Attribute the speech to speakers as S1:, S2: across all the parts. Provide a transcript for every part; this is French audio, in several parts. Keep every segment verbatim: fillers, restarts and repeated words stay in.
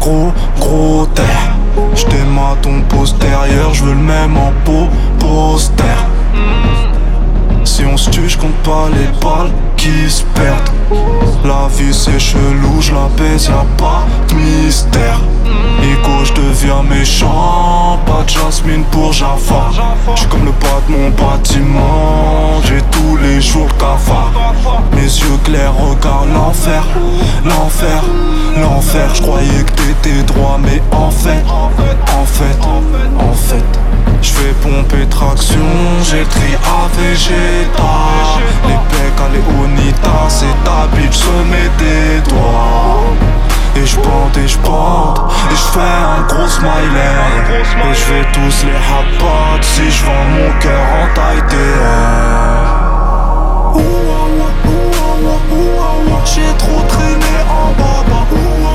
S1: gros, gros terre. J't'aime à ton postérieur, j'veux le même en peau, poster. Si on se tue, j'compte pas les balles qui se perdent. La vie c'est chelou, j'la baise, y'a pas de mystère. Ego, j'deviens méchant, pas de jasmine pour Jaffa. J'suis comme le bas de mon bâtiment, j'ai tous les jours le cafard. Mes yeux clairs regardent l'enfer, l'enfer, l'enfer. J'croyais que t'étais droit, mais en fait, en fait, en fait j'fais pomper traction, j'ai le tri à Vegeta. Les pecs à Léonita, c'est ta bitch, se met des doigts. Et j'bande et j'bande, et j'fais un gros smiley. Et j'vais tous les rabat si j'vends mon cœur en taille T R. J'ai trop traîné en baba.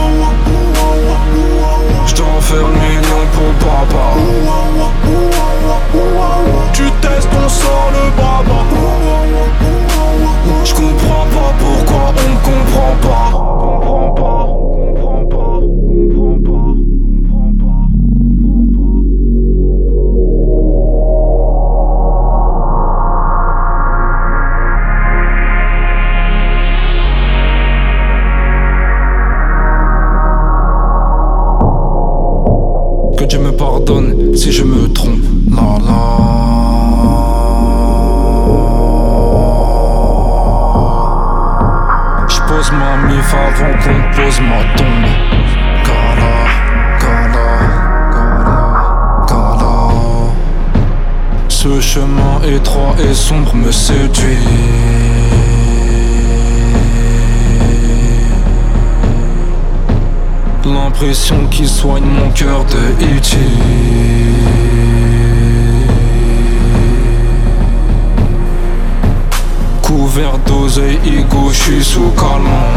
S1: J'dois en faire le million pour papa. Tu testes, on sort le baba. J'comprends pas pourquoi on me comprend pas. Comprends pas, comprends pas, comprends pas, comprends pas, comprends pas. Que Dieu me pardonne si je me trompe. La la. J'pose ma mif avant qu'on pose ma tombe. Gala, gala, gala, gala. Ce chemin étroit et sombre me séduit. L'impression qui soigne mon cœur de E T Couvert d'oseille, ego, j'suis sous calmant.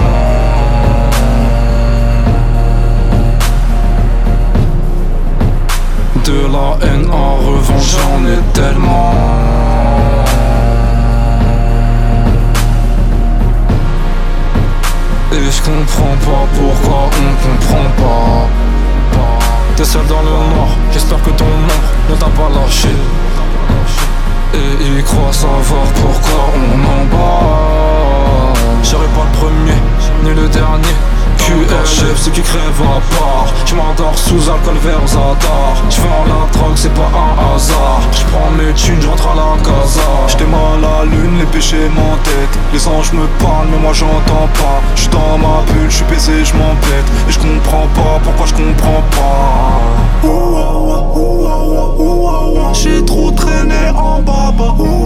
S1: De la haine en revanche j'en ai tellement. Et je comprends pas pourquoi on comprend pas. T'es seul dans le noir, j'espère que ton ombre ne t'a pas lâché. Et ils croient savoir pourquoi on en bat. J'serai pas le premier, ni le dernier. Q R chef, ceux qui crèvent à part. J'm'endors sous alcool vers Zadar. J'vais en la drogue, c'est pas un hasard. J'prends mes thunes, j'rentre à la casa. J'étais mal à la lune, les péchés m'entêtent. Les anges me parlent, mais moi j'entends pas. J'suis dans ma bulle, j'suis baisé, j'm'embête. Et j'comprends pas pourquoi j'comprends pas. J'ai trop traîné en baba.